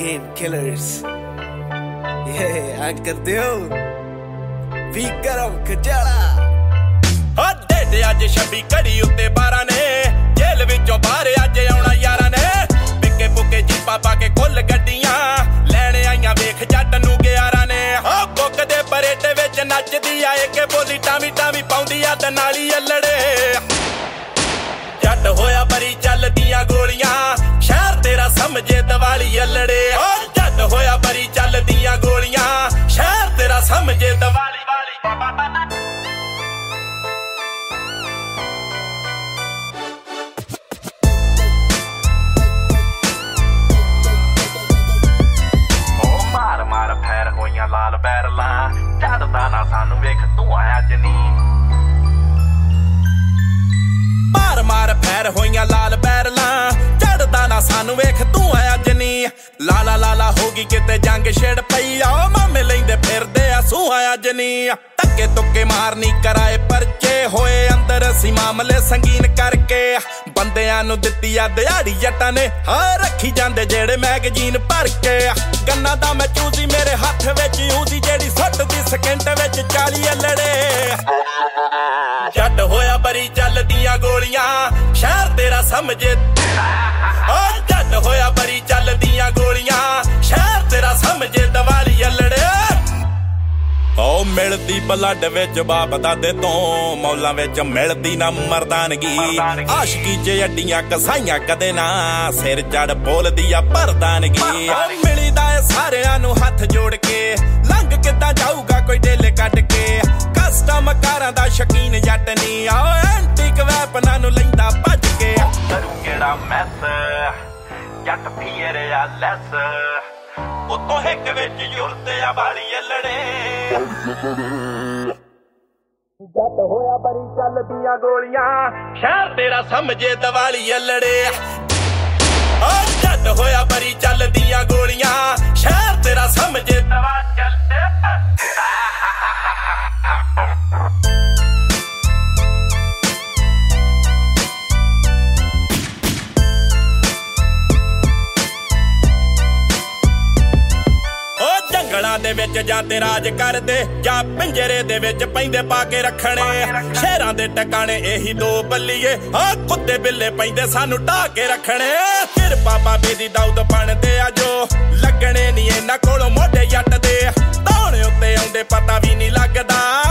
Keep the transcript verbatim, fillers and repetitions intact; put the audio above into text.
became killers. Yeah, Uncle Deo. Vikaram Kajala. Oh, dede aj ਛੱਬੀ ਘੜੀ ਉੱਤੇ ਬਾਰਾਂ ਨੇ ਜੇਲ੍ਹ ਵਿੱਚੋਂ ਬਾਹਰ ਅੱਜ ਆਉਣਾ ਯਾਰਾਂ ਨੇ ਪਿੱਕੇ ਪੁੱਕੇ ਜੀਪਾਂ ਪਾ ਕੇ ਕੁੱਲ ਗੱਡੀਆਂ ਲੈਣ ਆਈਆਂ ਵੇਖ ਜੱਟ ਨੂੰ ਗਿਆਰਾਂ ਨੇ ਹੋ ਕੁੱਕ ਦੇ ਪਰੇਟੇ ਵਿੱਚ ਨੱਚਦੀ ਆਏ ਕਿ ਬੋਲੀ ਟਾਵੀ ਟਾਵੀ ਪਾਉਂਦੀ ਆ ਤੇ ਨਾਲੀ ਅਲੜੇ ਜੱਟ ਹੋਇਆ ਬਰੀ ਚੱਲਦੀਆਂ ਗੋਲੀਆਂ ਸ਼ਹਿਰ ਤੇਰਾ ਸਮਝੇ ਦੀਵਾਲੀ ਅਲੜੇ ਹੋ ਜੱਟ ਹੋਇਆ ਬਰੀ ਚੱਲਦੀਆਂ ਗੋਲੀਆਂ ਸ਼ਹਿਰ ਤੇਰਾ ਸਮਝੇ ਦੀਵਾਲੀ ਵਾਲੀ ਲਾਲ ਬੈਰਲਾਂ ਚੜਦਾ ਨਾ ਸਾਨੂੰ ਵੇਖ ਤੂੰ ਆਇਆ ਜਨੀ ਮਾਰ ਮਾਰ ਫੈਰ ਹੋਈਆਂ ਲਾਲ ਬੈਰਲਾਂ ਚੜਦਾ ਨਾ ਸਾਨੂੰ ਵੇਖ ਤੂੰ ਆਇਆ ਜਨੀ ਲਾਲਾ ਲਾਲਾ ਹੋ ਗਈ ਕਿਤੇ ਜੰਗ ਛੇੜ ਪਈ ਆ ਮਾਮੇ ਲੈਂਦੇ ਫਿਰਦੇ ਆ ਸੂ ਆਇਆ ਜਨੀ ਟੱਕੇ ਤੁੱਕੇ ਮਾਰਨੀ ਕਰਾਏ ਪਰਚੇ ਹੋਏ ਅੰਦਰ ਅਸੀਂ ਮਾਮਲੇ ਸੰਗੀਨ ਕਰਕੇ ਬੰਦਿਆਂ ਨੂੰ ਦਿੱਤੀ ਆ ਦਿਹਾੜੀ ਜੱਟਾਂ ਨੇ ਹਾਂ ਰੱਖੀ ਜਾਂਦੇ ਜਿਹੜੇ ਮੈਗਜ਼ੀਨ ਭਰ ਕੇ ਗੰਨਾ ਦਾ ਮੈਂ ਚੂਸੀ ਮੇਰੇ ਹੱਥ ਵਿੱਚ ਯੂਜ਼ੀ ਜਿਹੜੀ ਸੁੱਟਦੀ ਸਕਿੰਟ ਵਿੱਚ ਚਾਲੀ ਲੜੇ ਜੱਟ ਹੋਇਆ ਬਰੀ ਚੱਲਦੀਆਂ ਗੋਲੀਆਂ ਸ਼ਹਿਰ ਤੇਰਾ ਸਮਝੇ ਓ ਜੱਟ ਹੋਇਆ ਬਰੀ ਚੱਲਦੀਆਂ ਗੋਲੀਆਂ ਸ਼ਹਿਰ ਤੇਰਾ ਸਮਝੇ ਦੀਵਾਲੀ ਲੜੇ ਓ ਮਿਲਦੀ ਬਲੱਡ ਵਿੱਚ ਬਾਪ ਦਾਦੇ ਤੋਂ ਮੌਲਾਂ ਵਿੱਚ ਮਿਲਦੀ ਨਾ ਮਰਦਾਨਗੀ ਆਸ਼ਕੀ ਚ ਅੱਡੀਆਂ ਕਸਾਈਆਂ ਕਦੇ ਨਾ ਸਿਰ ਜੜ ਬੋਲਦੀ ਆ ਪਰਦਾਨਗੀ ਮਿਲੀਦਾ ਏ ਸਾਰਿਆਂ ਨੂੰ ਹੱਥ ਜੋੜ ਕੇ ਲੰਘ ਕਿੱਦਾਂ ਜਾਊਗਾ ਕੋਈ ਢਿੱਲ ਕੱਢ ਕੇ ਕਸਟਮ ਕਾਰਾਂ ਦਾ ਸ਼ਕੀਨ ਜੱਟ ਨਹੀਂ ਆਓ ਐਂਟੀਕ ਵੈਪਨਾਂ ਨੂੰ ਲੈਂਦਾ ਭੱਜ ਕੇ ਕਰੂ ਕਿਹੜਾ ਮੈਸ ਜੱਟ ਫੀਰ ਆ ਲੈਸ ਉਤੋਂ ਹਿੱਕ ਵਿੱਚ ਯੁਰਤੇ ਆ ਵਾਲੀ ਲੜੇ ਜੱਟ ਹੋਇਆ ਬਰੀ ਚੱਲਦੀਆਂ ਗੋਲੀਆਂ ਸ਼ਹਿਰ ਤੇਰਾ ਸਮਝੇ ਦੀਵਾਲੀ ਲੜੇ ਓ ਜੱਟ ਹੋਇਆ ਬਰੀ ਚੱਲਦੀਆਂ ਗੋਲੀਆਂ ਸ਼ਹਿਰ ਤੇਰਾ ਸਮਝੇ ਦੀਵਾਲੀ ਲੜੇ ਜੰਗਲਾਂ ਦੇ ਵਿੱਚ ਜਾਂ ਤੇ ਰਾਜ ਕਰਦੇ ਜਾਂ ਪਿੰਜਰੇ ਦੇ ਵਿੱਚ ਪੈਂਦੇ ਪਾ ਕੇ ਰੱਖਣੇ ਸ਼ਹਿਰਾਂ ਦੇ ਟਿਕਾਣੇ ਇਹੀ ਦੋ ਬੱਲੀਏ ਹਾਂ ਕੁੱਤੇ ਬਿੱਲੇ ਪੈਂਦੇ ਸਾਨੂੰ ਢਾਹ ਕੇ ਰੱਖਣੇ ਕਿਰਪਾ ਬਾਬੇ ਦੀ ਦਾਊਦ ਬਣਦੇ ਆ ਜੋ ਲੱਗਣੇ ਨਹੀਂ ਇਹਨਾਂ ਕੋਲੋਂ ਮੋਢੇ ਜੱਟ ਦੇ ਧੌਣ ਉੱਤੇ ਆਉਂਦੇ ਪਤਾ ਵੀ ਨਹੀਂ ਲੱਗਦਾ